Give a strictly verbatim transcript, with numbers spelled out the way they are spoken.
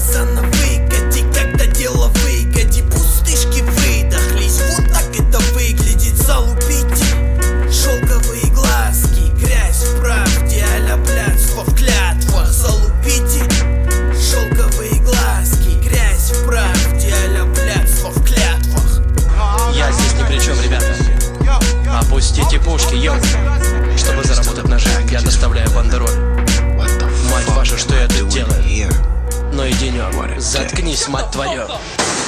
глаза на выкате, когда дело в выгоде. Пустышки выдохлись, вот так это выглядит. Залупите шелковые глазки, грязь в правде, а-ля блядство в клятвах. Залупите шелковые глазки, грязь в правде, а-ля блядство в клятвах. Я здесь ни при чем, ребята. Опустите пушки, йоу. Чтобы заработать на жизнь, я доставляю бандероль. Мать ваша, что я тут делаю? Ну и денек, заткнись, мать твою.